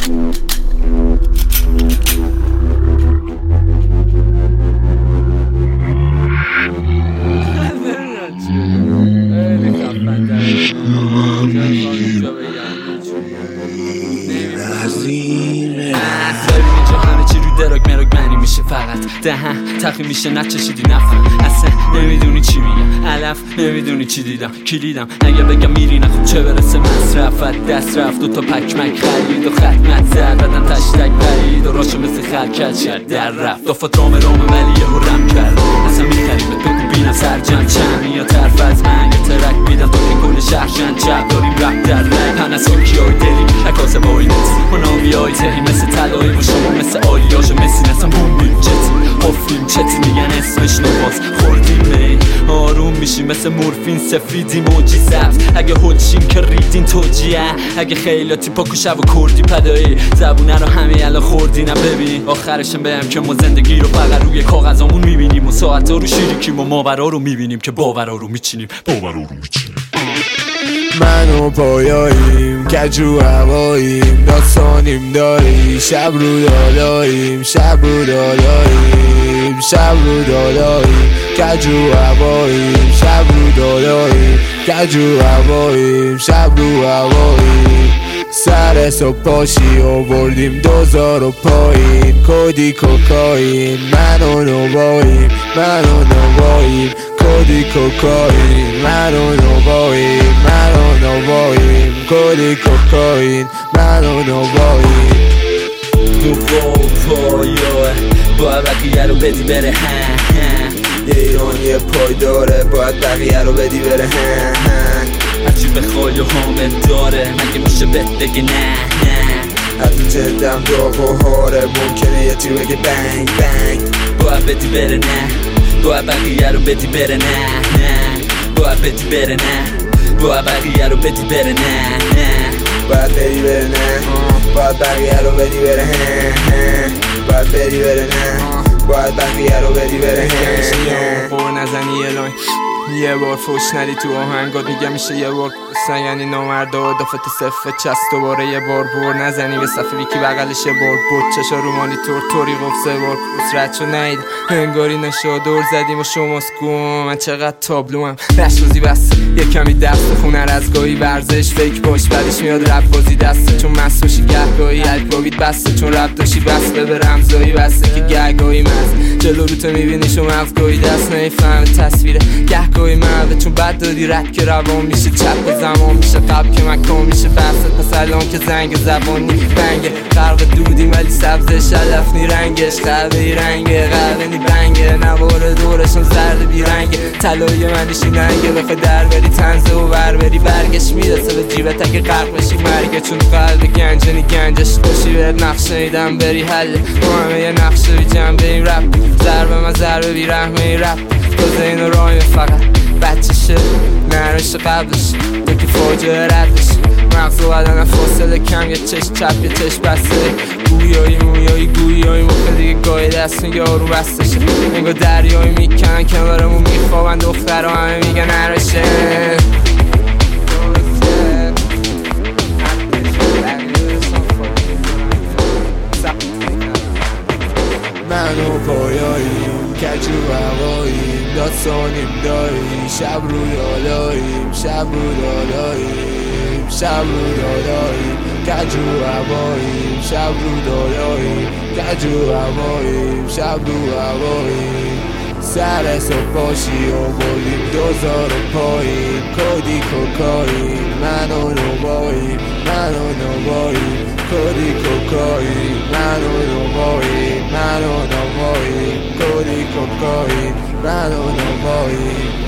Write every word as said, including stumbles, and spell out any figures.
فقط دهن تقی میشه نچشیدی نفهم اصلا نمیدونی چی میگم علف نمیدونی چی دیدم کلیدم اگه بگم میری نخوب چه برسه مصرفت دست رفت دو تا پکمک خرید و ختمت زد بدن تشتک برید و راشو مثل خرکت شد در رفت دافت رام رام ولی یه رم کرد اصلا میخریمت بگو بینم سرجم چند یا طرف از من یه ترک میدم تا که کل شهرشن چپ داریم رپ در رک پنساکی های دلی اکاسه بایی نسی مناوی های تهی مثل تلایی و شما مثل آلیاشو مثل نسم بومبیم چتی حفریم چتی میگن اسمش نواز خوردیم می آروم میشیم مثل مورفین سفیدی موجی سبز اگه هلچیم که ریدین توجیه اگه خیلاتی پاکو شب و کردی پدایی زبونه رو همه الان خوردی نه ببین آخرشم بهم که ما زندگی رو فقط روی کاغذامون میبینیم و ساعتا رو شیریکیم و ماورا رو میبینیم که باورا رو میچینیم باورا رو میچینیم من و پایاییم کجو هواییم داستانیم داری شب رو دالاییم شب رو دالاییم شب رو دالاییم کجو هواییم شب رو دالاییم کجو هواییم شب رو هواییم سر صبح پاشی آوردیم دوزار و پایین کودی کوکاین من و نواییم من و نواییم کودی کوکاین من و نواییم من و نواییم کودی کوکاین من و نواییم نوبا پایاه باید بقیه رو بدی بره هم ایران یه پای داره باید بقیه رو بدی بره هم هرچی بخوای و حامد داره مگه میشه بهت بگه نه نه حتی جدم داغ و هاره ممکنه یه تیر بگه بنگ بنگ باید بدی بره نه باید بقیه رو بدی بره نه نه باید بدی بره نه باید بقیه رو بدی بره نه نه باید بدی بره نه باید بقیه رو بدی بره باید بدی بره نه باید بقیه رو بدی بره خور نزنی یه لاین یه بار فوش ندی تو آهنگات میگم میشه یه بار کسن یعنی نامرده و دافت صفه چست دوباره یه بار بور نزنی به صفحه ویکی بغلش یه بار بود چشا رو مانیتور توری گفت سه بار کس رد شو نید انگاری نشا دور زدیم و شما سکوم من چقدر تابلو هم نشوزی بسته یه کمی دست خونر از گاهی ورزش فیک باش بعدش میاد رب بازی دسته چون مسوشی گهگاهی الکاوید بسته چون رب داشتی بسته به رمزایی بسته که گهگاهی مز جلو رو تو میبینی شو مغزگاهی دست نیفهم تصویره گهگاهی مهده چون بد دادی رد که روان میشه چپ زمان میشه قبل که مکان میشه بحثت پس الان که زنگ زبانی بنگه غرق دودیم ولی سبز شلف نی رنگش قهوه ای رنگه قهوه نی بنگه نوار دورشون زرد بیرنگه طلایی منیشی ننگه بخوای در بری تنزه و بر بری برگش میرسه به جیبت اگه غرق بشی مرگه چون قلب گنجه نی گنجش باشی بهت نقشه ایدم بری حله ما همه یه نقشه بی جنبه این رپ ضربه ما ضربه بی رحمه این رپ تازه اینو رایم فقط بچه شه نرش قبلش تو که فاجعه ردش مغز و بدن فاصله کم یه چشم چپ یه چشم بسته گویایی مویایی گویایی موقع دیگه گاهی دست یارو بستشه نگاه دریایی میکنن کنارمون میخوابن دختر همه میگن نرشه من و پایاییم کجو هواییم داستانیم داری شب رو دالاییم شب رو دالاییم شب رو دالاییم کجو هواییم شب رو دالاییم کجو هواییم شب رو هواییم سر صبح پاشی آوردیم دوزار و پایین کودی کوکاین من و نواییم من و نواییم کودی کوکاین من و نواییم من و نواییم کودی کوکاین من و نواییم